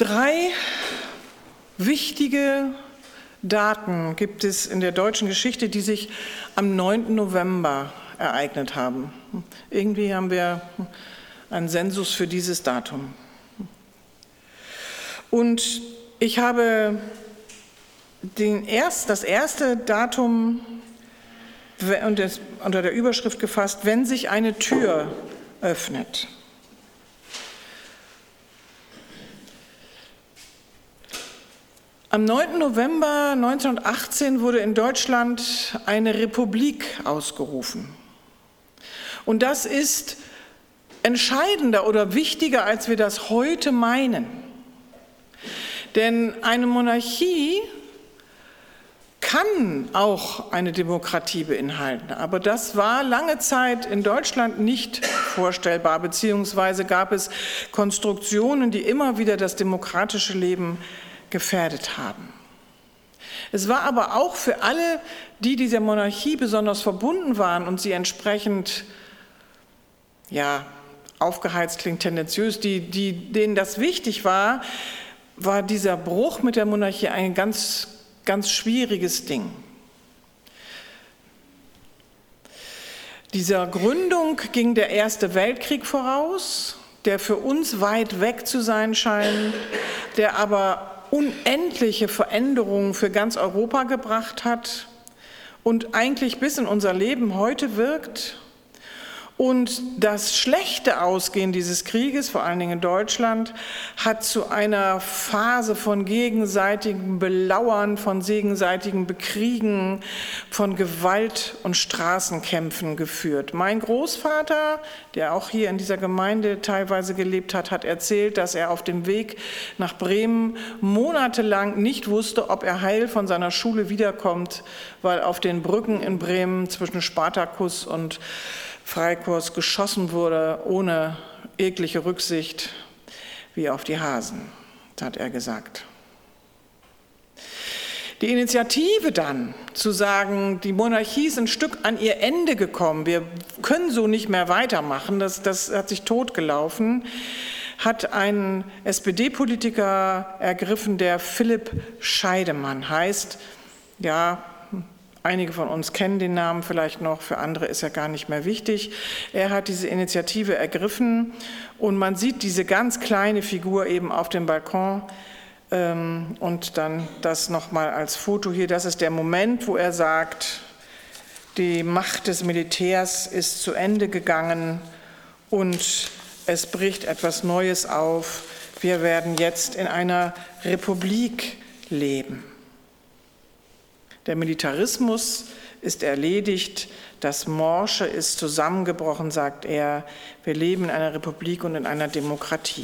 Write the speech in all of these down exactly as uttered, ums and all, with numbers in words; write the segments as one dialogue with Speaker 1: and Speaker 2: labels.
Speaker 1: Drei wichtige Daten gibt es in der deutschen Geschichte, die sich am neunten November ereignet haben. Irgendwie haben wir einen Sensus für dieses Datum. Und ich habe den erst, das erste Datum unter der Überschrift gefasst, wenn sich eine Tür öffnet. Am neunten November neunzehnhundertachtzehn wurde in Deutschland eine Republik ausgerufen. Und das ist entscheidender oder wichtiger, als wir das heute meinen. Denn eine Monarchie kann auch eine Demokratie beinhalten, aber das war lange Zeit in Deutschland nicht vorstellbar, beziehungsweise gab es Konstruktionen, die immer wieder das demokratische Leben gefährdet haben. Es war aber auch für alle, die dieser Monarchie besonders verbunden waren und sie entsprechend, ja, aufgeheizt klingt tendenziös, die, die, denen das wichtig war, war dieser Bruch mit der Monarchie ein ganz, ganz schwieriges Ding. Dieser Gründung ging der Erste Weltkrieg voraus, der für uns weit weg zu sein scheint, der aber unendliche Veränderungen für ganz Europa gebracht hat und eigentlich bis in unser Leben heute wirkt. Und das schlechte Ausgehen dieses Krieges, vor allen Dingen in Deutschland, hat zu einer Phase von gegenseitigem Belauern, von gegenseitigem Bekriegen, von Gewalt und Straßenkämpfen geführt. Mein Großvater, der auch hier in dieser Gemeinde teilweise gelebt hat, hat erzählt, dass er auf dem Weg nach Bremen monatelang nicht wusste, ob er heil von seiner Schule wiederkommt, weil auf den Brücken in Bremen zwischen Spartakus und Freikorps geschossen wurde, ohne jegliche Rücksicht, wie auf die Hasen, hat er gesagt. Die Initiative dann, zu sagen, die Monarchie ist ein Stück an ihr Ende gekommen, wir können so nicht mehr weitermachen, das, das hat sich totgelaufen, hat ein S P D-Politiker ergriffen, der Philipp Scheidemann heißt, ja, einige von uns kennen den Namen vielleicht noch, für andere ist er gar nicht mehr wichtig. Er hat diese Initiative ergriffen und man sieht diese ganz kleine Figur eben auf dem Balkon ähm, und dann das nochmal als Foto hier. Das ist der Moment, wo er sagt, die Macht des Militärs ist zu Ende gegangen und es bricht etwas Neues auf. Wir werden jetzt in einer Republik leben. Der Militarismus ist erledigt, das Morsche ist zusammengebrochen, sagt er. Wir leben in einer Republik und in einer Demokratie.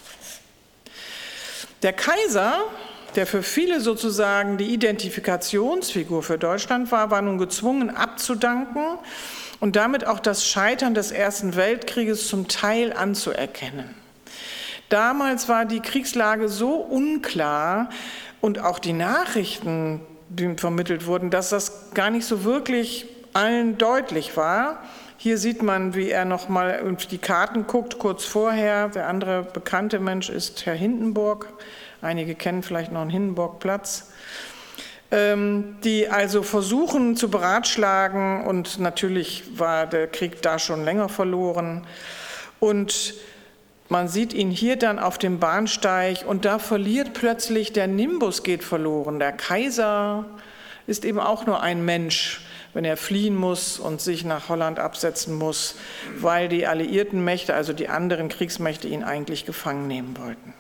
Speaker 1: Der Kaiser, der für viele sozusagen die Identifikationsfigur für Deutschland war, war nun gezwungen abzudanken und damit auch das Scheitern des Ersten Weltkrieges zum Teil anzuerkennen. Damals war die Kriegslage so unklar und auch die Nachrichten, die vermittelt wurden, dass das gar nicht so wirklich allen deutlich war. Hier sieht man, wie er noch mal auf die Karten guckt, kurz vorher. Der andere bekannte Mensch ist Herr Hindenburg. Einige kennen vielleicht noch einen Hindenburgplatz. Die also versuchen zu beratschlagen und natürlich war der Krieg da schon länger verloren. Und man sieht ihn hier dann auf dem Bahnsteig und da verliert plötzlich, der Nimbus geht verloren. Der Kaiser ist eben auch nur ein Mensch, wenn er fliehen muss und sich nach Holland absetzen muss, weil die alliierten Mächte, also die anderen Kriegsmächte, ihn eigentlich gefangen nehmen wollten.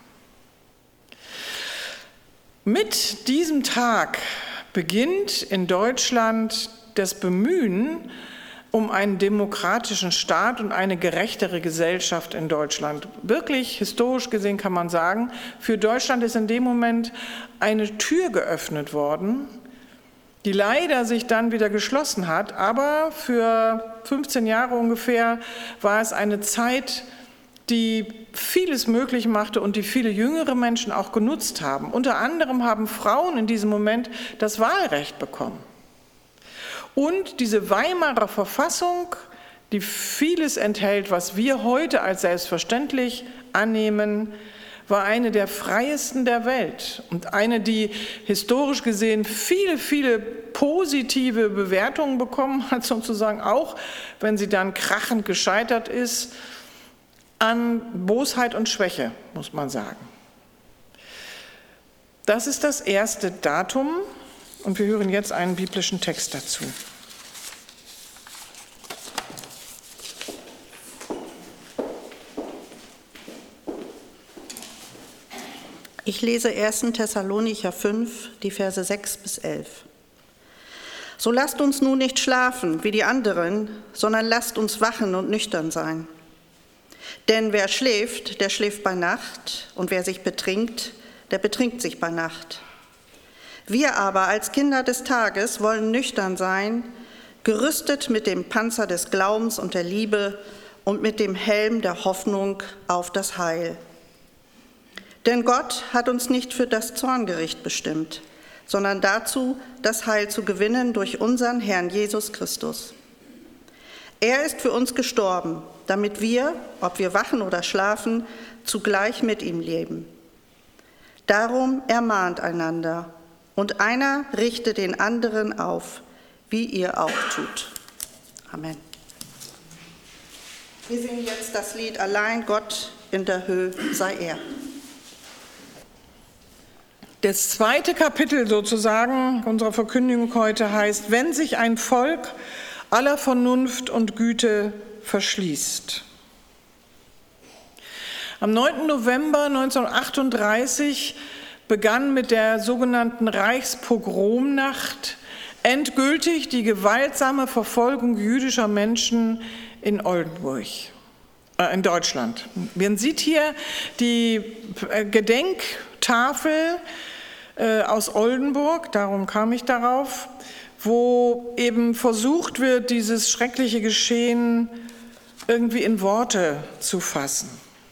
Speaker 1: Mit diesem Tag beginnt in Deutschland das Bemühen um einen demokratischen Staat und eine gerechtere Gesellschaft in Deutschland. Wirklich historisch gesehen kann man sagen, für Deutschland ist in dem Moment eine Tür geöffnet worden, die leider sich dann wieder geschlossen hat, aber für fünfzehn Jahre ungefähr war es eine Zeit, die vieles möglich machte und die viele jüngere Menschen auch genutzt haben. Unter anderem haben Frauen in diesem Moment das Wahlrecht bekommen. Und diese Weimarer Verfassung, die vieles enthält, was wir heute als selbstverständlich annehmen, war eine der freiesten der Welt und eine, die historisch gesehen viele, viele positive Bewertungen bekommen hat, sozusagen auch, wenn sie dann krachend gescheitert ist, an Bosheit und Schwäche, muss man sagen. Das ist das erste Datum und wir hören jetzt einen biblischen Text dazu.
Speaker 2: Ich lese ersten Thessalonicher fünf, die Verse sechs bis elf. So lasst uns nun nicht schlafen wie die anderen, sondern lasst uns wachen und nüchtern sein. Denn wer schläft, der schläft bei Nacht, und wer sich betrinkt, der betrinkt sich bei Nacht. Wir aber als Kinder des Tages wollen nüchtern sein, gerüstet mit dem Panzer des Glaubens und der Liebe und mit dem Helm der Hoffnung auf das Heil. Denn Gott hat uns nicht für das Zorngericht bestimmt, sondern dazu, das Heil zu gewinnen durch unseren Herrn Jesus Christus. Er ist für uns gestorben, damit wir, ob wir wachen oder schlafen, zugleich mit ihm leben. Darum ermahnt einander, und einer richte den anderen auf, wie ihr auch tut. Amen. Wir singen jetzt das Lied Allein Gott in der Höhe sei er.
Speaker 1: Das zweite Kapitel sozusagen unserer Verkündigung heute heißt, wenn sich ein Volk aller Vernunft und Güte verschließt. Am neunten November neunzehnhundertachtunddreißig begann mit der sogenannten Reichspogromnacht endgültig die gewaltsame Verfolgung jüdischer Menschen in Oldenburg, äh, in Deutschland. Man sieht hier die Gedenktafel äh, aus Oldenburg, darum kam ich darauf, wo eben versucht wird, dieses schreckliche Geschehen irgendwie in Worte zu fassen.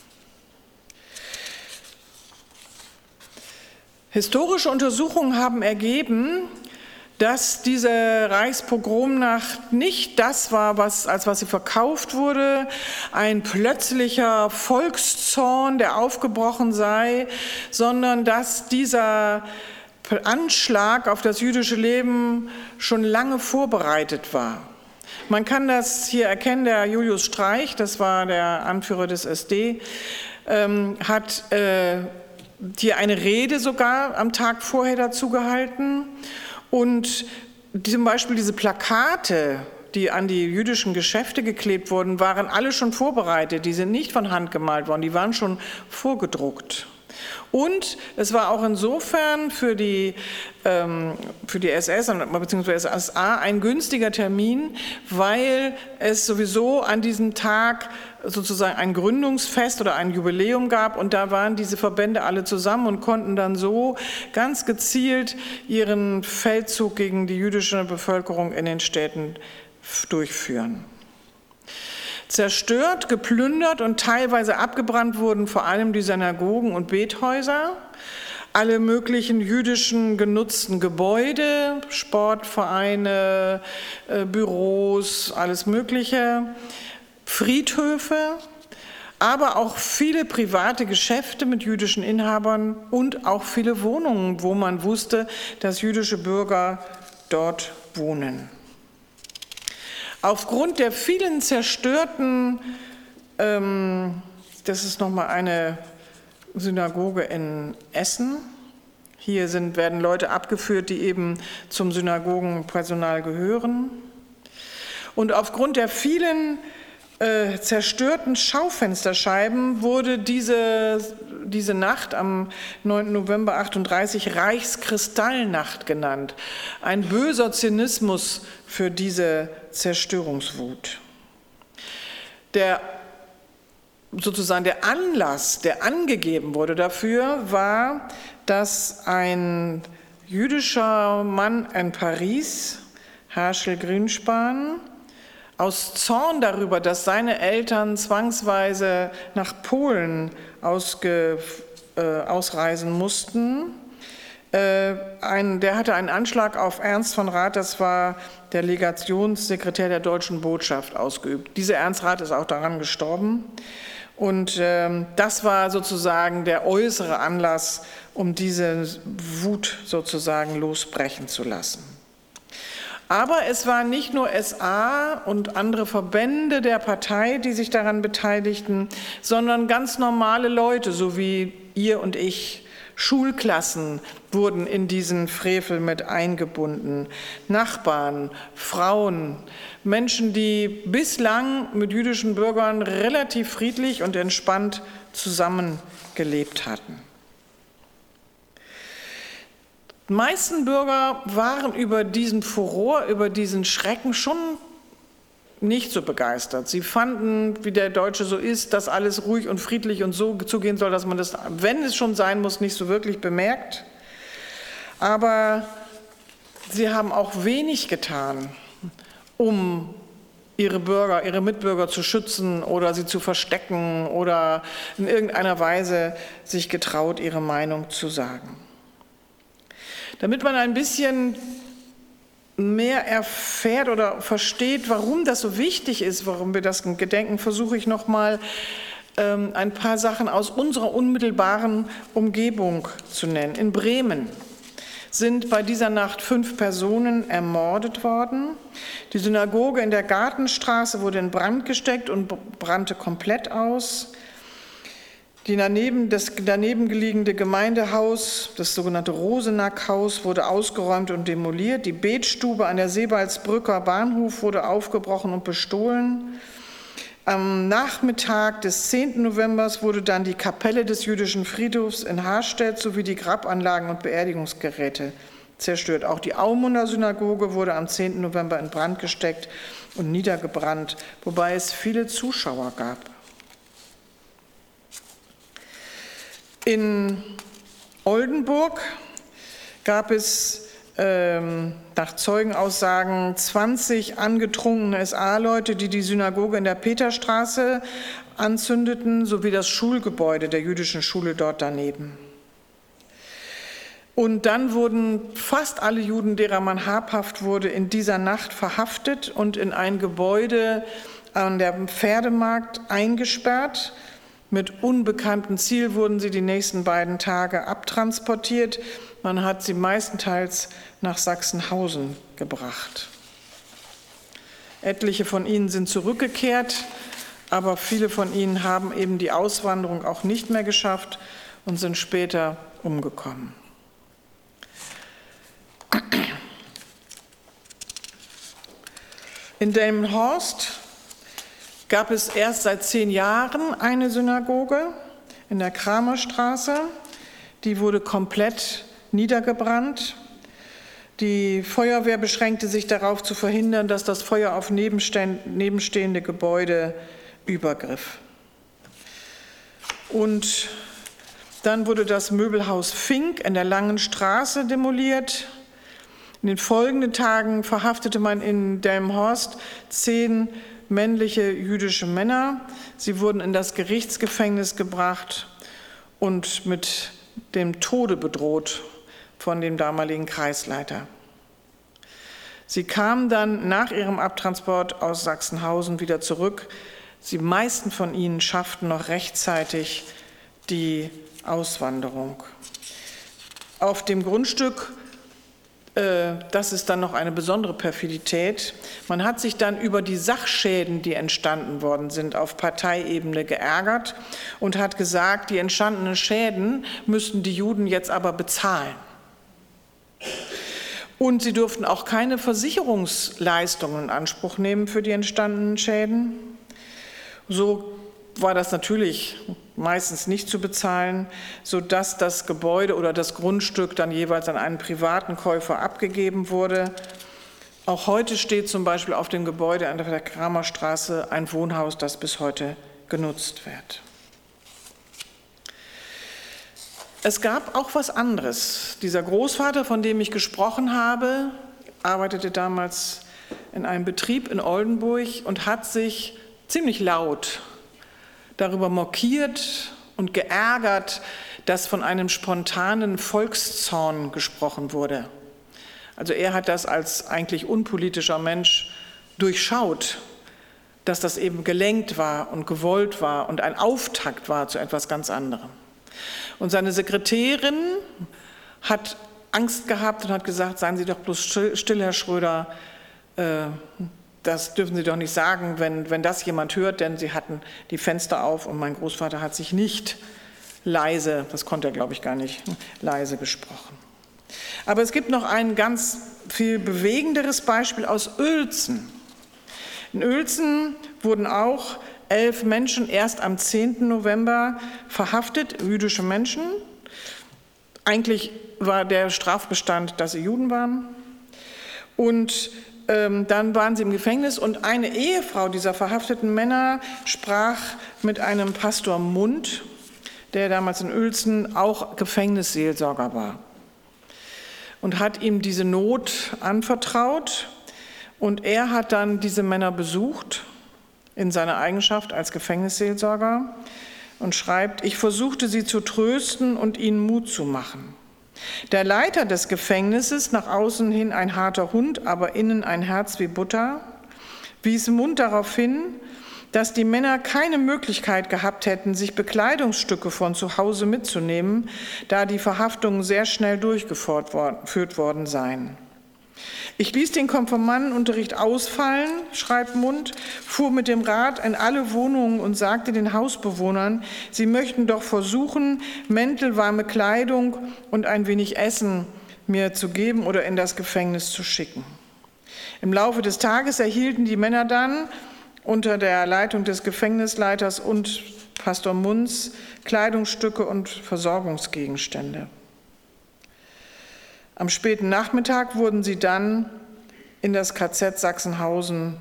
Speaker 1: Historische Untersuchungen haben ergeben, dass diese Reichspogromnacht nicht das war, was, als was sie verkauft wurde, ein plötzlicher Volkszorn, der aufgebrochen sei, sondern dass dieser Anschlag auf das jüdische Leben schon lange vorbereitet war. Man kann das hier erkennen, der Julius Streich, das war der Anführer des S D, ähm, hat äh, hier eine Rede sogar am Tag vorher dazu gehalten. Und zum Beispiel diese Plakate, die an die jüdischen Geschäfte geklebt wurden, waren alle schon vorbereitet. Die sind nicht von Hand gemalt worden, die waren schon vorgedruckt. Und es war auch insofern für die, ähm, für die S S bzw. S S A ein günstiger Termin, weil es sowieso an diesem Tag sozusagen ein Gründungsfest oder ein Jubiläum gab und da waren diese Verbände alle zusammen und konnten dann so ganz gezielt ihren Feldzug gegen die jüdische Bevölkerung in den Städten durchführen. Zerstört, geplündert und teilweise abgebrannt wurden vor allem die Synagogen und Bethäuser, alle möglichen jüdischen genutzten Gebäude, Sportvereine, äh, Büros, alles Mögliche, Friedhöfe, aber auch viele private Geschäfte mit jüdischen Inhabern und auch viele Wohnungen, wo man wusste, dass jüdische Bürger dort wohnen. Aufgrund der vielen zerstörten, ähm, das ist nochmal eine Synagoge in Essen. Hier sind, werden Leute abgeführt, die eben zum Synagogenpersonal gehören. Und aufgrund der vielen äh, zerstörten Schaufensterscheiben wurde diese, diese Nacht am neunten November achtunddreißig Reichskristallnacht genannt. Ein böser Zynismus für diese Zerstörungswut. Der, sozusagen der Anlass, der angegeben wurde dafür, war, dass ein jüdischer Mann in Paris, Herschel Grünspan, aus Zorn darüber, dass seine Eltern zwangsweise nach Polen ausge, äh, ausreisen mussten, äh, ein, der hatte einen Anschlag auf Ernst von Rath, das war der Legationssekretär der Deutschen Botschaft, ausgeübt. Dieser Ernst Rath ist auch daran gestorben. Und ähm, das war sozusagen der äußere Anlass, um diese Wut sozusagen losbrechen zu lassen. Aber es waren nicht nur S A und andere Verbände der Partei, die sich daran beteiligten, sondern ganz normale Leute, so wie ihr und ich. Schulklassen wurden in diesen Frevel mit eingebunden. Nachbarn, Frauen, Menschen, die bislang mit jüdischen Bürgern relativ friedlich und entspannt zusammengelebt hatten. Die meisten Bürger waren über diesen Furor, über diesen Schrecken schon nicht so begeistert. Sie fanden, wie der Deutsche so ist, dass alles ruhig und friedlich und so zugehen soll, dass man das, wenn es schon sein muss, nicht so wirklich bemerkt. Aber sie haben auch wenig getan, um ihre Bürger, ihre Mitbürger zu schützen oder sie zu verstecken oder in irgendeiner Weise sich getraut, ihre Meinung zu sagen. Damit man ein bisschen mehr erfährt oder versteht, warum das so wichtig ist, warum wir das gedenken, versuche ich noch mal ähm, ein paar Sachen aus unserer unmittelbaren Umgebung zu nennen. In Bremen sind bei dieser Nacht fünf Personen ermordet worden. Die Synagoge in der Gartenstraße wurde in Brand gesteckt und brannte komplett aus. Die daneben, das daneben gelegene Gemeindehaus, das sogenannte Rosenack-Haus, wurde ausgeräumt und demoliert. Die Betstube an der Sebaldsbrücker Bahnhof wurde aufgebrochen und bestohlen. Am Nachmittag des zehnten November wurde dann die Kapelle des jüdischen Friedhofs in Harstedt sowie die Grabanlagen und Beerdigungsgeräte zerstört. Auch die Aumunder Synagoge wurde am zehnten November in Brand gesteckt und niedergebrannt, wobei es viele Zuschauer gab. In Oldenburg gab es ähm, nach Zeugenaussagen zwanzig angetrunkene S A-Leute, die die Synagoge in der Peterstraße anzündeten, sowie das Schulgebäude der jüdischen Schule dort daneben. Und dann wurden fast alle Juden, derer man habhaft wurde, in dieser Nacht verhaftet und in ein Gebäude an der Pferdemarkt eingesperrt. Mit unbekanntem Ziel wurden sie die nächsten beiden Tage abtransportiert. Man hat sie meistenteils nach Sachsenhausen gebracht. Etliche von ihnen sind zurückgekehrt, aber viele von ihnen haben eben die Auswanderung auch nicht mehr geschafft und sind später umgekommen. In Delmenhorst gab es erst seit zehn Jahren eine Synagoge in der Kramerstraße. Die wurde komplett niedergebrannt. Die Feuerwehr beschränkte sich darauf zu verhindern, dass das Feuer auf nebenstehende Gebäude übergriff. Und dann wurde das Möbelhaus Fink in der Langen Straße demoliert. In den folgenden Tagen verhaftete man in Delmenhorst zehn männliche jüdische Männer. Sie wurden in das Gerichtsgefängnis gebracht und mit dem Tode bedroht von dem damaligen Kreisleiter. Sie kamen dann nach ihrem Abtransport aus Sachsenhausen wieder zurück. Die meisten von ihnen schafften noch rechtzeitig die Auswanderung. Auf dem Grundstück, das ist dann noch eine besondere Perfidität. Man hat sich dann über die Sachschäden, die entstanden worden sind, auf Parteiebene geärgert und hat gesagt, die entstandenen Schäden müssten die Juden jetzt aber bezahlen. Und sie durften auch keine Versicherungsleistungen in Anspruch nehmen für die entstandenen Schäden. So war das natürlich meistens nicht zu bezahlen, sodass das Gebäude oder das Grundstück dann jeweils an einen privaten Käufer abgegeben wurde. Auch heute steht zum Beispiel auf dem Gebäude an der Kramerstraße ein Wohnhaus, das bis heute genutzt wird. Es gab auch was anderes. Dieser Großvater, von dem ich gesprochen habe, arbeitete damals in einem Betrieb in Oldenburg und hat sich ziemlich laut darüber mokiert und geärgert, dass von einem spontanen Volkszorn gesprochen wurde. Also er hat das als eigentlich unpolitischer Mensch durchschaut, dass das eben gelenkt war und gewollt war und ein Auftakt war zu etwas ganz anderem. Und seine Sekretärin hat Angst gehabt und hat gesagt, seien Sie doch bloß still, Herr Schröder, äh, das dürfen Sie doch nicht sagen, wenn, wenn das jemand hört, denn sie hatten die Fenster auf und mein Großvater hat sich nicht leise, das konnte er glaube ich gar nicht, leise gesprochen. Aber es gibt noch ein ganz viel bewegenderes Beispiel aus Uelzen. In Uelzen wurden auch elf Menschen erst am zehnten November verhaftet, jüdische Menschen. Eigentlich war der Strafbestand, dass sie Juden waren. Und ähm, dann waren sie im Gefängnis und eine Ehefrau dieser verhafteten Männer sprach mit einem Pastor Mund, der damals in Uelzen auch Gefängnisseelsorger war, und hat ihm diese Not anvertraut. Und er hat dann diese Männer besucht in seiner Eigenschaft als Gefängnisseelsorger und schreibt, ich versuchte sie zu trösten und ihnen Mut zu machen. Der Leiter des Gefängnisses, nach außen hin ein harter Hund, aber innen ein Herz wie Butter, wies Mund darauf hin, dass die Männer keine Möglichkeit gehabt hätten, sich Bekleidungsstücke von zu Hause mitzunehmen, da die Verhaftungen sehr schnell durchgeführt worden seien. Ich ließ den Konfirmandenunterricht ausfallen, schreibt Mund, fuhr mit dem Rad in alle Wohnungen und sagte den Hausbewohnern, sie möchten doch versuchen, Mäntel, warme Kleidung und ein wenig Essen mir zu geben oder in das Gefängnis zu schicken. Im Laufe des Tages erhielten die Männer dann unter der Leitung des Gefängnisleiters und Pastor Munz Kleidungsstücke und Versorgungsgegenstände. Am späten Nachmittag wurden sie dann in das K Z Sachsenhausen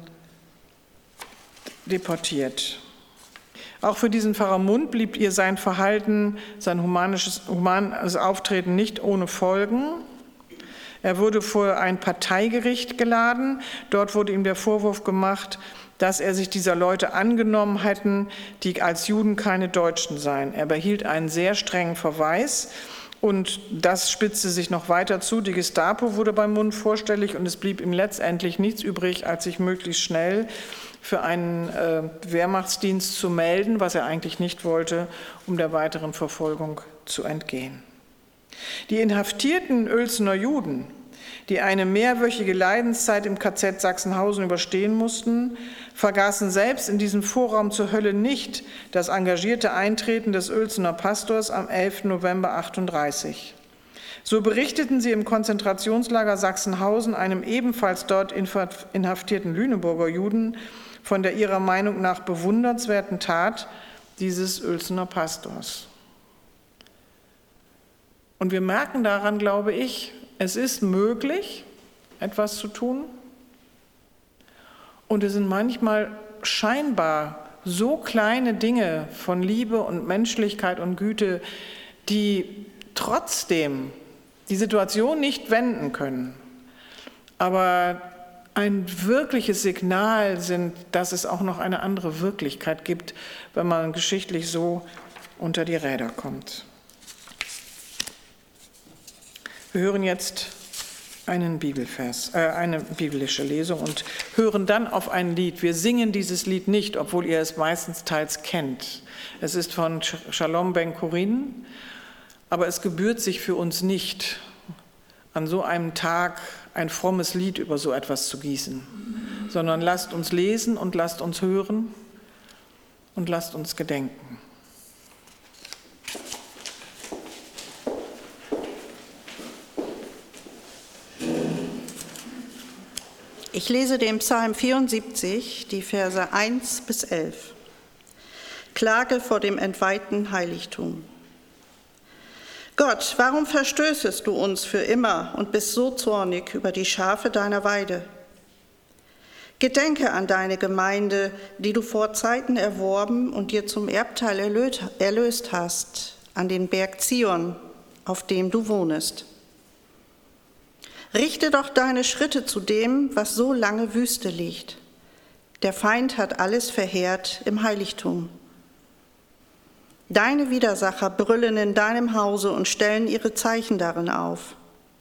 Speaker 1: deportiert. Auch für diesen Pfarrer Mund blieb ihr sein Verhalten, sein humanisches, humanes Auftreten nicht ohne Folgen. Er wurde vor ein Parteigericht geladen. Dort wurde ihm der Vorwurf gemacht, dass er sich dieser Leute angenommen hätten, die als Juden keine Deutschen seien. Er behielt einen sehr strengen Verweis. Und das spitzte sich noch weiter zu. Die Gestapo wurde beim Mund vorstellig und es blieb ihm letztendlich nichts übrig, als sich möglichst schnell für einen äh, Wehrmachtsdienst zu melden, was er eigentlich nicht wollte, um der weiteren Verfolgung zu entgehen. Die inhaftierten Uelzener Juden, die eine mehrwöchige Leidenszeit im K Z Sachsenhausen überstehen mussten, vergaßen selbst in diesem Vorraum zur Hölle nicht das engagierte Eintreten des Uelzener Pastors am elften November achtunddreißig. So berichteten sie im Konzentrationslager Sachsenhausen einem ebenfalls dort inhaftierten Lüneburger Juden von der ihrer Meinung nach bewundernswerten Tat dieses Uelzener Pastors. Und wir merken daran, glaube ich, es ist möglich, etwas zu tun. Und es sind manchmal scheinbar so kleine Dinge von Liebe und Menschlichkeit und Güte, die trotzdem die Situation nicht wenden können, aber ein wirkliches Signal sind, dass es auch noch eine andere Wirklichkeit gibt, wenn man geschichtlich so unter die Räder kommt. Wir hören jetzt einen Bibelvers, äh, eine biblische Lesung und hören dann auf ein Lied. Wir singen dieses Lied nicht, obwohl ihr es meistens teils kennt. Es ist von Shalom Ben Chorin, aber es gebührt sich für uns nicht, an so einem Tag ein frommes Lied über so etwas zu gießen, sondern lasst uns lesen und lasst uns hören und lasst uns gedenken.
Speaker 2: Ich lese den Psalm vierundsiebzig, die Verse eins bis elf. Klage vor dem entweihten Heiligtum. Gott, warum verstößest du uns für immer und bist so zornig über die Schafe deiner Weide? Gedenke an deine Gemeinde, die du vor Zeiten erworben und dir zum Erbteil erlöst hast, an den Berg Zion, auf dem du wohnest. Richte doch deine Schritte zu dem, was so lange Wüste liegt. Der Feind hat alles verheert im Heiligtum. Deine Widersacher brüllen in deinem Hause und stellen ihre Zeichen darin auf.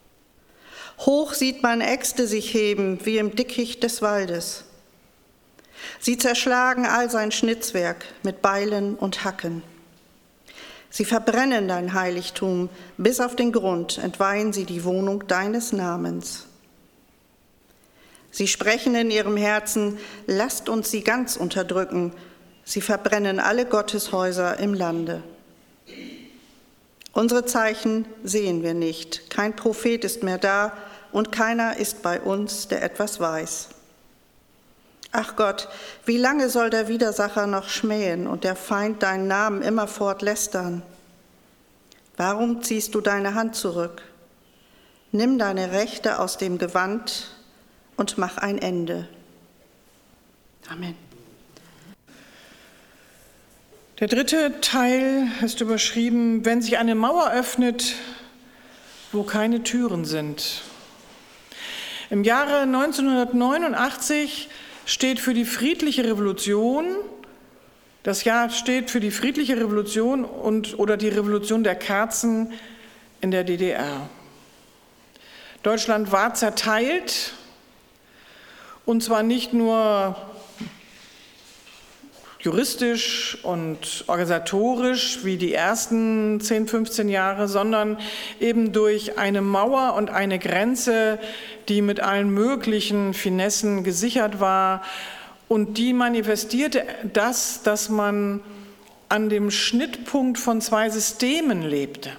Speaker 2: Hoch sieht man Äxte sich heben, wie im Dickicht des Waldes. Sie zerschlagen all sein Schnitzwerk mit Beilen und Hacken. Sie verbrennen dein Heiligtum, bis auf den Grund entweihen sie die Wohnung deines Namens. Sie sprechen in ihrem Herzen, lasst uns sie ganz unterdrücken. Sie verbrennen alle Gotteshäuser im Lande. Unsere Zeichen sehen wir nicht. Kein Prophet ist mehr da und keiner ist bei uns, der etwas weiß. Ach Gott, wie lange soll der Widersacher noch schmähen und der Feind deinen Namen immerfort lästern? Warum ziehst du deine Hand zurück? Nimm deine Rechte aus dem Gewand und mach ein Ende. Amen.
Speaker 1: Der dritte Teil ist überschrieben, wenn sich eine Mauer öffnet, wo keine Türen sind. Im Jahre neunzehnhundertneunundachtzig steht für die friedliche Revolution, das Jahr steht für die friedliche Revolution und, oder die Revolution der Kerzen in der D D R. Deutschland war zerteilt, und zwar nicht nur juristisch und organisatorisch wie die ersten zehn, fünfzehn Jahre, sondern eben durch eine Mauer und eine Grenze, die mit allen möglichen Finessen gesichert war. Und die manifestierte das, dass man an dem Schnittpunkt von zwei Systemen lebte.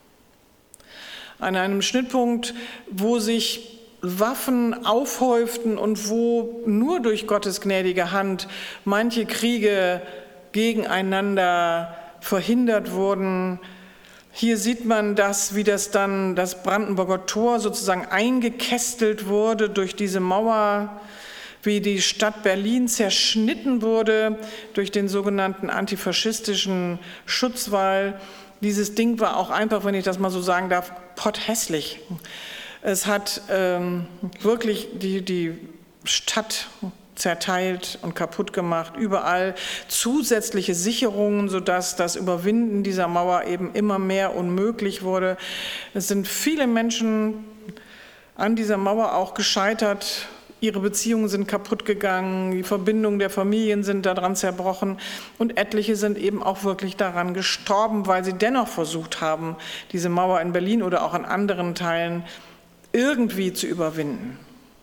Speaker 1: An einem Schnittpunkt, wo sich Waffen aufhäuften und wo nur durch Gottes gnädige Hand manche Kriege gegeneinander verhindert wurden. Hier sieht man das, wie das dann das Brandenburger Tor sozusagen eingekästelt wurde durch diese Mauer, wie die Stadt Berlin zerschnitten wurde durch den sogenannten antifaschistischen Schutzwall. Dieses Ding war auch einfach, wenn ich das mal so sagen darf, potthässlich. Es hat ähm, wirklich die, die Stadt zerteilt und kaputt gemacht, überall zusätzliche Sicherungen, sodass das Überwinden dieser Mauer eben immer mehr unmöglich wurde. Es sind viele Menschen an dieser Mauer auch gescheitert. Ihre Beziehungen sind kaputt gegangen, die Verbindungen der Familien sind daran zerbrochen und etliche sind eben auch wirklich daran gestorben, weil sie dennoch versucht haben, diese Mauer in Berlin oder auch in anderen Teilen irgendwie zu überwinden.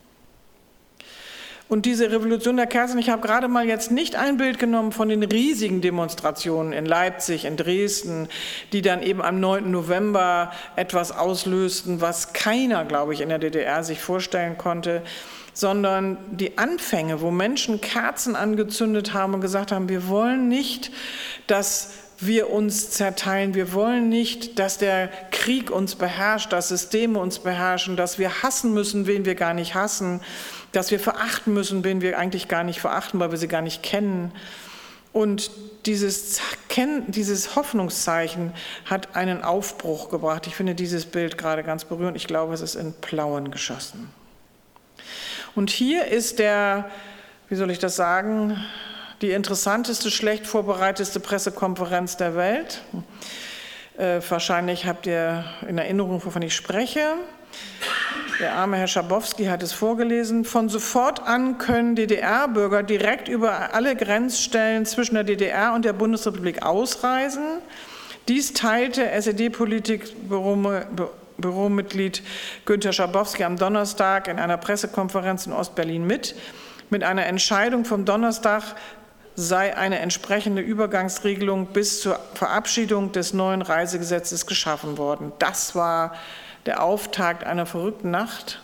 Speaker 1: Und diese Revolution der Kerzen, ich habe gerade mal jetzt nicht ein Bild genommen von den riesigen Demonstrationen in Leipzig, in Dresden, die dann eben am neunten November etwas auslösten, was keiner, glaube ich, in der D D R sich vorstellen konnte, sondern die Anfänge, wo Menschen Kerzen angezündet haben und gesagt haben, wir wollen nicht, dass wir uns zerteilen, wir wollen nicht, dass der Krieg uns beherrscht, dass Systeme uns beherrschen, dass wir hassen müssen, wen wir gar nicht hassen, dass wir verachten müssen, wen wir eigentlich gar nicht verachten, weil wir sie gar nicht kennen. Und dieses, dieses Hoffnungszeichen hat einen Aufbruch gebracht. Ich finde dieses Bild gerade ganz berührend. Ich glaube, es ist in Plauen geschossen. Und hier ist der, wie soll ich das sagen, die interessanteste, schlecht vorbereitete Pressekonferenz der Welt. Äh, wahrscheinlich habt ihr in Erinnerung, wovon ich spreche. Der arme Herr Schabowski hat es vorgelesen. Von sofort an können D D R-Bürger direkt über alle Grenzstellen zwischen der D D R und der Bundesrepublik ausreisen. Dies teilte S E D-Politik-Büromitglied Günter Schabowski am Donnerstag in einer Pressekonferenz in Ostberlin mit. Mit einer Entscheidung vom Donnerstag sei eine entsprechende Übergangsregelung bis zur Verabschiedung des neuen Reisegesetzes geschaffen worden. Das war der Auftakt einer verrückten Nacht.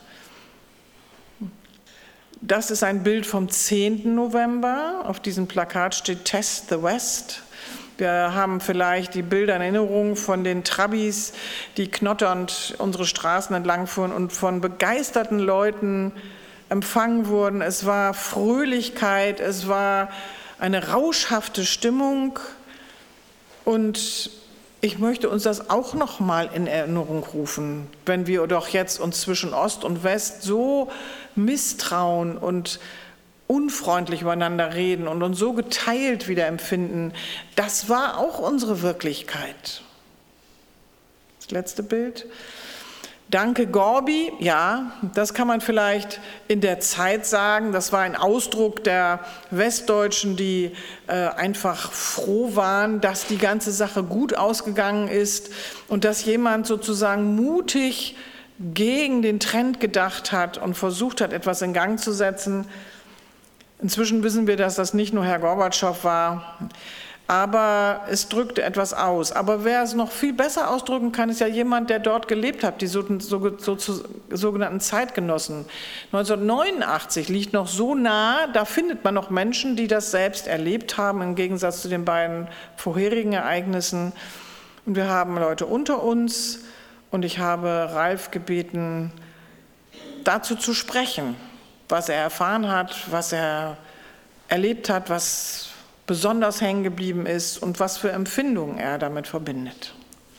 Speaker 1: Das ist ein Bild vom zehnten November. Auf diesem Plakat steht Test the West. Wir haben vielleicht die Bilder in Erinnerung von den Trabis, die knotternd unsere Straßen entlang fuhren und von begeisterten Leuten empfangen wurden. Es war Fröhlichkeit, es war eine rauschhafte Stimmung und ich möchte uns das auch noch mal in Erinnerung rufen, wenn wir doch jetzt uns zwischen Ost und West so misstrauen und unfreundlich übereinander reden und uns so geteilt wieder empfinden. Das war auch unsere Wirklichkeit. Das letzte Bild. Danke Gorbi, ja, das kann man vielleicht in der Zeit sagen. Das war ein Ausdruck der Westdeutschen, die äh, einfach froh waren, dass die ganze Sache gut ausgegangen ist und dass jemand sozusagen mutig gegen den Trend gedacht hat und versucht hat, etwas in Gang zu setzen. Inzwischen wissen wir, dass das nicht nur Herr Gorbatschow war, aber es drückte etwas aus. Aber wer es noch viel besser ausdrücken kann, ist ja jemand, der dort gelebt hat, die so, so, so, sogenannten Zeitgenossen. neunzehnhundertneunundachtzig liegt noch so nah, da findet man noch Menschen, die das selbst erlebt haben, im Gegensatz zu den beiden vorherigen Ereignissen. Und wir haben Leute unter uns und ich habe Ralf gebeten, dazu zu sprechen, was er erfahren hat, was er erlebt hat, was besonders hängen geblieben ist und was für Empfindungen er damit verbindet.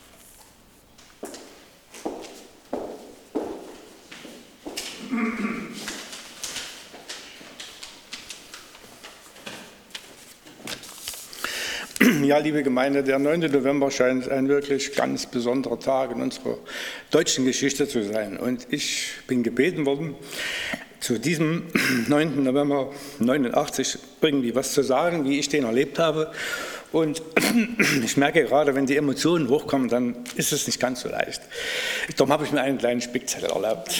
Speaker 3: Ja, liebe Gemeinde, der neunte November scheint ein wirklich ganz besonderer Tag in unserer deutschen Geschichte zu sein. Und ich bin gebeten worden, zu diesem neunten November neunundachtzig irgendwie was zu sagen, wie ich den erlebt habe. Und ich merke gerade, wenn die Emotionen hochkommen, dann ist es nicht ganz so leicht. Darum habe ich mir einen kleinen Spickzettel erlaubt.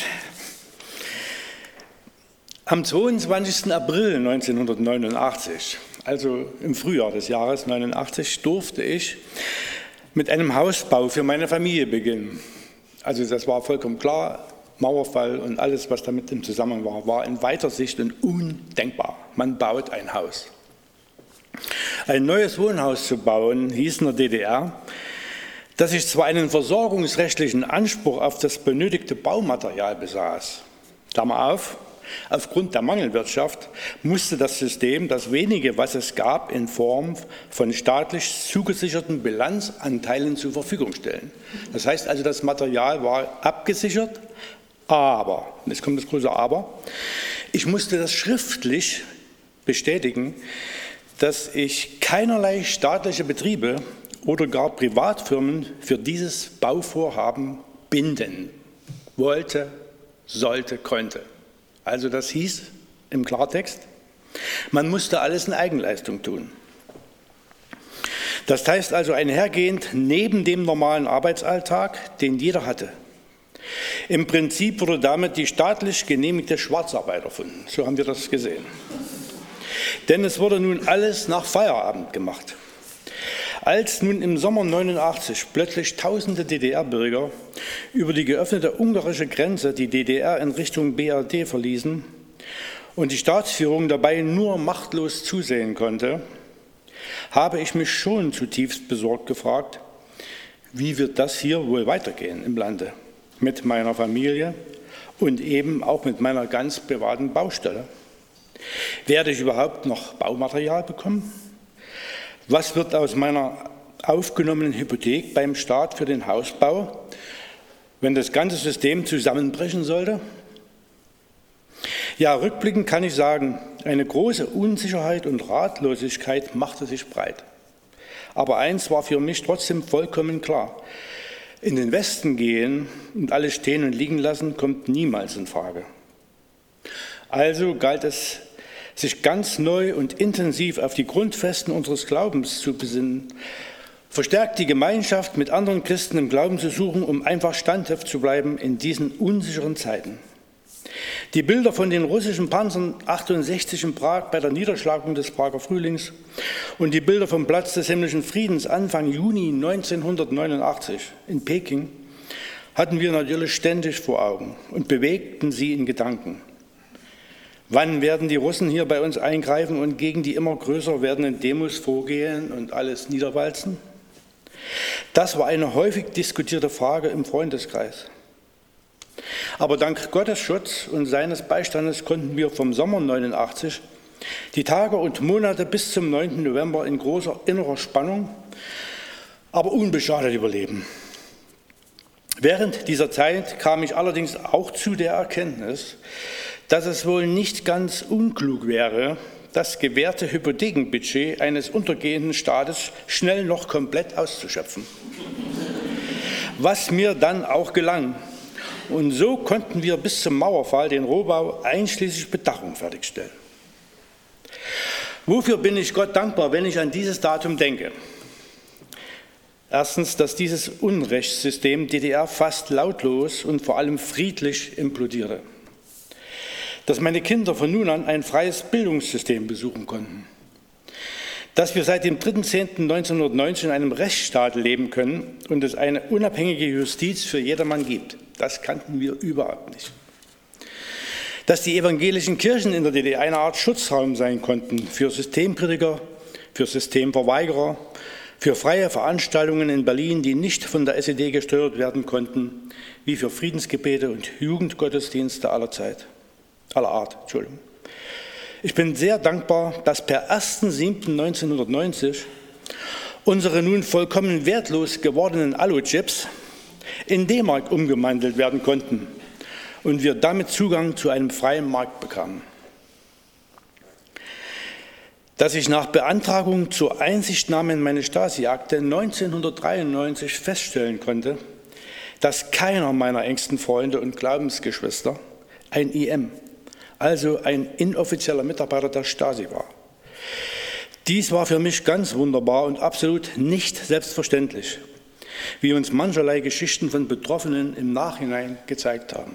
Speaker 3: Am zweiundzwanzigsten April neunzehnhundertneunundachtzig, also im Frühjahr des Jahres neunundachtzig, durfte ich mit einem Hausbau für meine Familie beginnen. Also das war vollkommen klar. Mauerfall und alles, was damit im Zusammenhang war, war in weiter Sicht und undenkbar. Man baut ein Haus. Ein neues Wohnhaus zu bauen, hieß in der D D R, dass ich zwar einen versorgungsrechtlichen Anspruch auf das benötigte Baumaterial besaß. Klammer auf, aufgrund der Mangelwirtschaft musste das System das wenige, was es gab, in Form von staatlich zugesicherten Bilanzanteilen zur Verfügung stellen. Das heißt also, das Material war abgesichert, aber, jetzt kommt das große Aber, ich musste das schriftlich bestätigen, dass ich keinerlei staatliche Betriebe oder gar Privatfirmen für dieses Bauvorhaben binden wollte, sollte, konnte. Also das hieß im Klartext, man musste alles in Eigenleistung tun. Das heißt also einhergehend neben dem normalen Arbeitsalltag, den jeder hatte. Im Prinzip wurde damit die staatlich genehmigte Schwarzarbeit erfunden. So haben wir das gesehen. Denn es wurde nun alles nach Feierabend gemacht. Als nun im Sommer neunundachtzig plötzlich tausende D D R-Bürger über die geöffnete ungarische Grenze die D D R in Richtung B R D verließen und die Staatsführung dabei nur machtlos zusehen konnte, habe ich mich schon zutiefst besorgt gefragt, wie wird das hier wohl weitergehen im Lande? Mit meiner Familie und eben auch mit meiner ganz privaten Baustelle. Werde ich überhaupt noch Baumaterial bekommen? Was wird aus meiner aufgenommenen Hypothek beim Staat für den Hausbau, wenn das ganze System zusammenbrechen sollte? Ja, rückblickend kann ich sagen, eine große Unsicherheit und Ratlosigkeit machte sich breit. Aber eins war für mich trotzdem vollkommen klar. In den Westen gehen und alles stehen und liegen lassen, kommt niemals in Frage. Also galt es, sich ganz neu und intensiv auf die Grundfesten unseres Glaubens zu besinnen, verstärkt die Gemeinschaft mit anderen Christen im Glauben zu suchen, um einfach standhaft zu bleiben in diesen unsicheren Zeiten. Die Bilder von den russischen Panzern achtundsechzig in Prag bei der Niederschlagung des Prager Frühlings und die Bilder vom Platz des himmlischen Friedens Anfang Juni neunzehnhundertneunundachtzig in Peking hatten wir natürlich ständig vor Augen und bewegten sie in Gedanken. Wann werden die Russen hier bei uns eingreifen und gegen die immer größer werdenden Demos vorgehen und alles niederwalzen? Das war eine häufig diskutierte Frage im Freundeskreis. Aber dank Gottes Schutz und seines Beistandes konnten wir vom Sommer neunundachtzig die Tage und Monate bis zum neunten November in großer innerer Spannung, aber unbeschadet überleben. Während dieser Zeit kam ich allerdings auch zu der Erkenntnis, dass es wohl nicht ganz unklug wäre, das gewährte Hypothekenbudget eines untergehenden Staates schnell noch komplett auszuschöpfen. Was mir dann auch gelang. und so konnten wir bis zum Mauerfall den Rohbau einschließlich Bedachung fertigstellen. Wofür bin ich Gott dankbar, wenn ich an dieses Datum denke? Erstens, dass dieses Unrechtssystem D D R fast lautlos und vor allem friedlich implodierte. Dass meine Kinder von nun an ein freies Bildungssystem besuchen konnten. Dass wir seit dem dritten zehnten neunzehnhundertneunzig in einem Rechtsstaat leben können und es eine unabhängige Justiz für jedermann gibt. Das kannten wir überhaupt nicht. Dass die evangelischen Kirchen in der D D R eine Art Schutzraum sein konnten für Systemkritiker, für Systemverweigerer, für freie Veranstaltungen in Berlin, die nicht von der S E D gesteuert werden konnten, wie für Friedensgebete und Jugendgottesdienste aller Zeit, aller Art. Entschuldigung. Ich bin sehr dankbar, dass per ersten siebten neunzehnhundertneunzig unsere nun vollkommen wertlos gewordenen Alu-Chips in D-Mark umgewandelt werden konnten und wir damit Zugang zu einem freien Markt bekamen. Dass ich nach Beantragung zur Einsichtnahme in meine Stasi-Akte neunzehnhundertdreiundneunzig feststellen konnte, dass keiner meiner engsten Freunde und Glaubensgeschwister ein I M, also ein inoffizieller Mitarbeiter der Stasi war. Dies war für mich ganz wunderbar und absolut nicht selbstverständlich, wie uns mancherlei Geschichten von Betroffenen im Nachhinein gezeigt haben.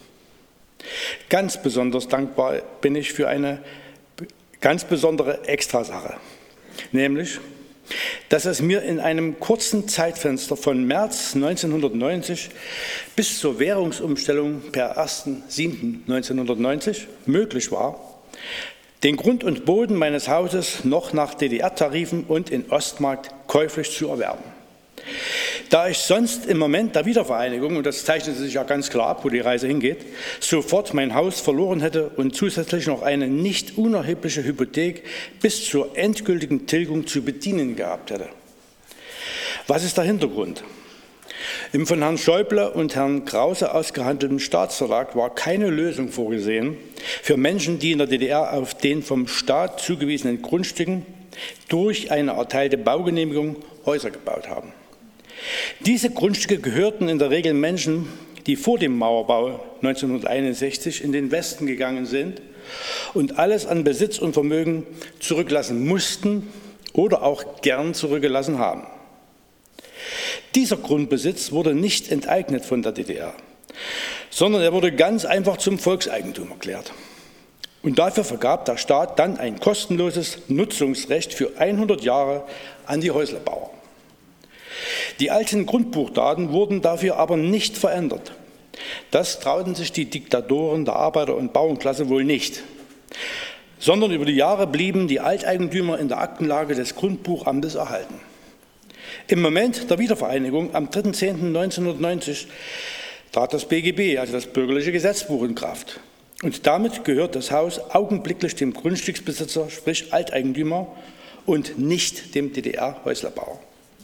Speaker 3: Ganz besonders dankbar bin ich für eine ganz besondere Extrasache, nämlich, dass es mir in einem kurzen Zeitfenster von März neunzehnhundertneunzig bis zur Währungsumstellung per ersten siebten neunzehnhundertneunzig möglich war, den Grund und Boden meines Hauses noch nach D D R-Tarifen und in Ostmark käuflich zu erwerben. Da ich sonst im Moment der Wiedervereinigung, und das zeichnet sich ja ganz klar ab, wo die Reise hingeht, sofort mein Haus verloren hätte und zusätzlich noch eine nicht unerhebliche Hypothek bis zur endgültigen Tilgung zu bedienen gehabt hätte. Was ist der Hintergrund? Im von Herrn Schäuble und Herrn Krause ausgehandelten Staatsvertrag war keine Lösung vorgesehen für Menschen, die in der D D R auf den vom Staat zugewiesenen Grundstücken durch eine erteilte Baugenehmigung Häuser gebaut haben. Diese Grundstücke gehörten in der Regel Menschen, die vor dem Mauerbau neunzehnhunderteinundsechzig in den Westen gegangen sind und alles an Besitz und Vermögen zurücklassen mussten oder auch gern zurückgelassen haben. Dieser Grundbesitz wurde nicht enteignet von der D D R, sondern er wurde ganz einfach zum Volkseigentum erklärt. Und dafür vergab der Staat dann ein kostenloses Nutzungsrecht für hundert Jahre an die Häuslebauer. Die alten Grundbuchdaten wurden dafür aber nicht verändert. Das trauten sich die Diktatoren der Arbeiter- und Bauernklasse wohl nicht, sondern über die Jahre blieben die Alteigentümer in der Aktenlage des Grundbuchamtes erhalten. Im Moment der Wiedervereinigung am dritten zehnten neunzehnhundertneunzig trat das B G B, also das Bürgerliche Gesetzbuch, in Kraft. Und damit gehört das Haus augenblicklich dem Grundstücksbesitzer, sprich Alteigentümer, und nicht dem D D R-Häuslerbauer.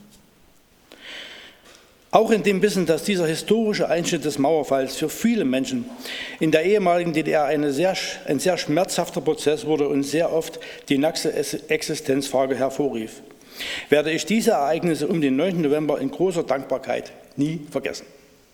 Speaker 3: Auch in dem Wissen, dass dieser historische Einschnitt des Mauerfalls für viele Menschen in der ehemaligen D D R eine sehr, ein sehr schmerzhafter Prozess wurde und sehr oft die nackte Existenzfrage hervorrief, werde ich diese Ereignisse um den neunten November in großer Dankbarkeit nie vergessen.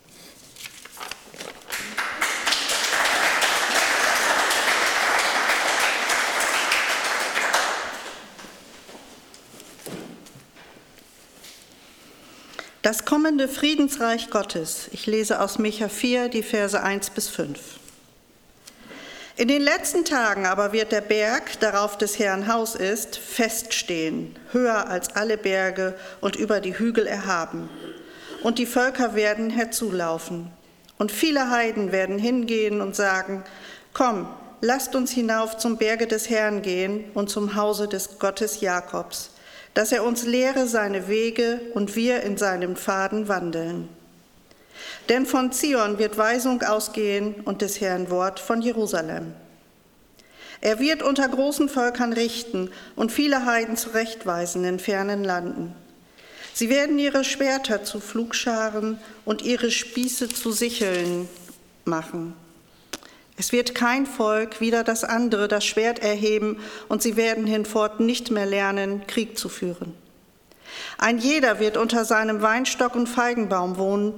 Speaker 2: Das kommende Friedensreich Gottes. Ich lese aus Micha vier, die Verse eins bis fünf. In den letzten Tagen aber wird der Berg, darauf des Herrn Haus ist, feststehen, höher als alle Berge und über die Hügel erhaben. Und die Völker werden herzulaufen. Und viele Heiden werden hingehen und sagen, komm, lasst uns hinauf zum Berge des Herrn gehen und zum Hause des Gottes Jakobs, dass er uns lehre seine Wege und wir in seinem Pfaden wandeln. Denn von Zion wird Weisung ausgehen und des Herrn Wort von Jerusalem. Er wird unter großen Völkern richten und viele Heiden zurechtweisen in fernen Landen. Sie werden ihre Schwerter zu Pflugscharen und ihre Spieße zu Sicheln machen. Es wird kein Volk wider das andere das Schwert erheben, und sie werden hinfort nicht mehr lernen, Krieg zu führen. Ein jeder wird unter seinem Weinstock und Feigenbaum wohnen,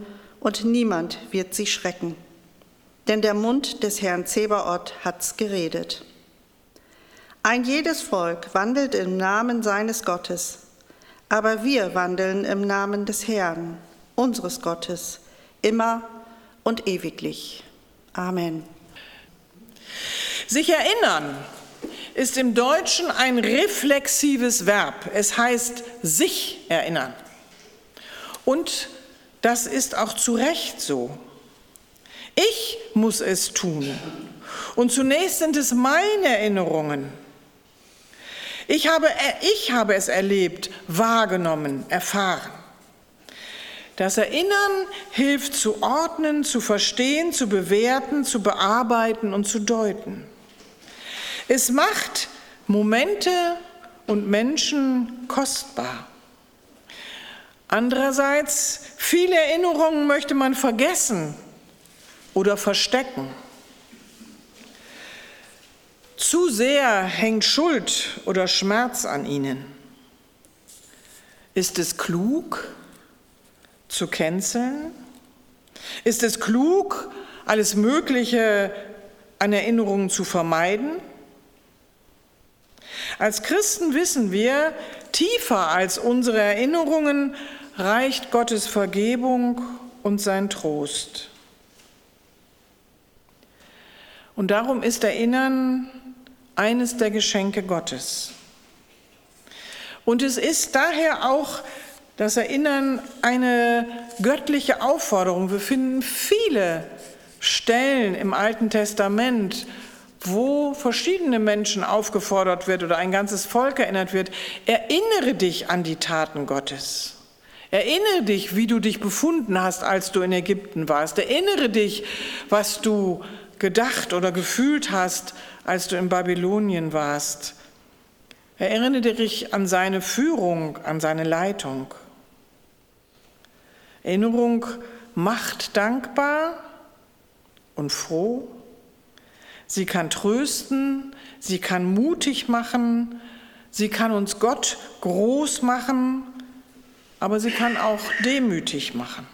Speaker 2: und niemand wird sie schrecken. Denn der Mund des Herrn Zebaoth hat's geredet. Ein jedes Volk wandelt im Namen seines Gottes, aber wir wandeln im Namen des Herrn, unseres Gottes, immer und ewiglich. Amen.
Speaker 1: Sich erinnern ist im Deutschen ein reflexives Verb. Es heißt sich erinnern. Und das ist auch zu Recht so. Ich muss es tun. Und zunächst sind es meine Erinnerungen. Ich habe, ich habe es erlebt, wahrgenommen, erfahren. Das Erinnern hilft zu ordnen, zu verstehen, zu bewerten, zu bearbeiten und zu deuten. Es macht Momente und Menschen kostbar. Andererseits, viele Erinnerungen möchte man vergessen oder verstecken. Zu sehr hängt Schuld oder Schmerz an ihnen. Ist es klug, zu canceln? Ist es klug, alles Mögliche an Erinnerungen zu vermeiden? Als Christen wissen wir, tiefer als unsere Erinnerungen reicht Gottes Vergebung und sein Trost. Und darum ist Erinnern eines der Geschenke Gottes. Und es ist daher auch das Erinnern eine göttliche Aufforderung. Wir finden viele Stellen im Alten Testament, wo verschiedene Menschen aufgefordert wird oder ein ganzes Volk erinnert wird. Erinnere dich an die Taten Gottes. Erinnere dich, wie du dich befunden hast, als du in Ägypten warst. Erinnere dich, was du gedacht oder gefühlt hast, als du in Babylonien warst. Erinnere dich an seine Führung, an seine Leitung. Erinnerung macht dankbar und froh. Sie kann trösten, sie kann mutig machen, sie kann uns Gott groß machen, aber sie kann auch demütig machen.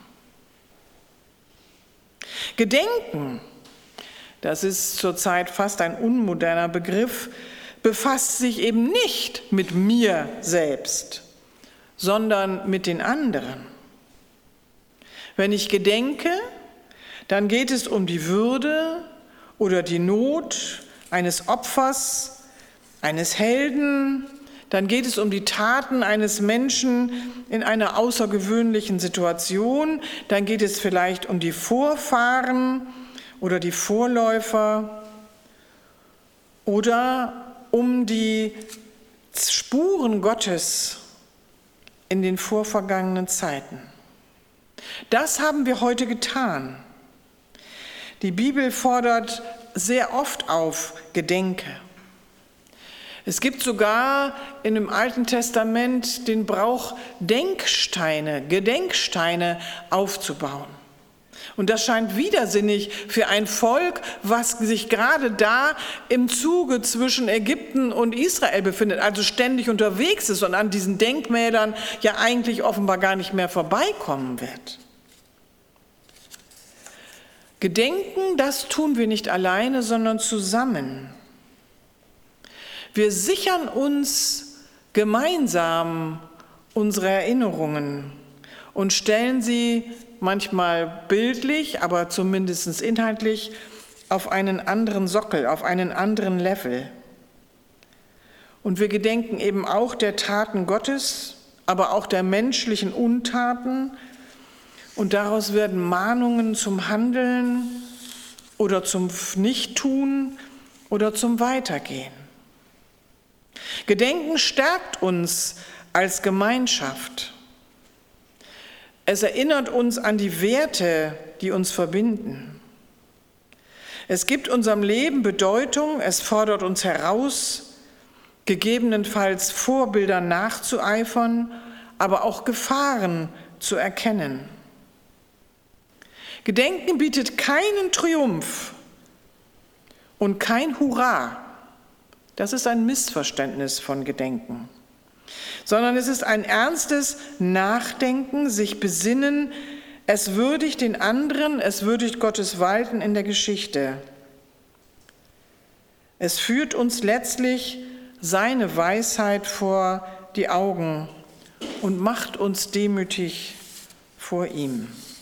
Speaker 1: Gedenken, das ist zurzeit fast ein unmoderner Begriff, befasst sich eben nicht mit mir selbst, sondern mit den anderen. Wenn ich gedenke, dann geht es um die Würde oder die Not eines Opfers, eines Helden, dann geht es um die Taten eines Menschen in einer außergewöhnlichen Situation, dann geht es vielleicht um die Vorfahren oder die Vorläufer oder um die Spuren Gottes in den vorvergangenen Zeiten. Das haben wir heute getan. Die Bibel fordert sehr oft auf, gedenke. Es gibt sogar in dem Alten Testament den Brauch, Denksteine, Gedenksteine aufzubauen. Und das scheint widersinnig für ein Volk, was sich gerade da im Zuge zwischen Ägypten und Israel befindet, also ständig unterwegs ist und an diesen Denkmälern ja eigentlich offenbar gar nicht mehr vorbeikommen wird. Gedenken, das tun wir nicht alleine, sondern zusammen. Wir sichern uns gemeinsam unsere Erinnerungen und stellen sie manchmal bildlich, aber zumindest inhaltlich auf einen anderen Sockel, auf einen anderen Level. Und wir gedenken eben auch der Taten Gottes, aber auch der menschlichen Untaten. Und daraus werden Mahnungen zum Handeln oder zum Nichttun oder zum Weitergehen. Gedenken stärkt uns als Gemeinschaft. Es erinnert uns an die Werte, die uns verbinden. Es gibt unserem Leben Bedeutung, es fordert uns heraus, gegebenenfalls Vorbildern nachzueifern, aber auch Gefahren zu erkennen. Gedenken bietet keinen Triumph und kein Hurra. Das ist ein Missverständnis von Gedenken. Sondern es ist ein ernstes Nachdenken, sich besinnen, Es würdigt den anderen, es würdigt Gottes Walten in der Geschichte. Es führt uns letztlich seine Weisheit vor die Augen und macht uns demütig vor ihm.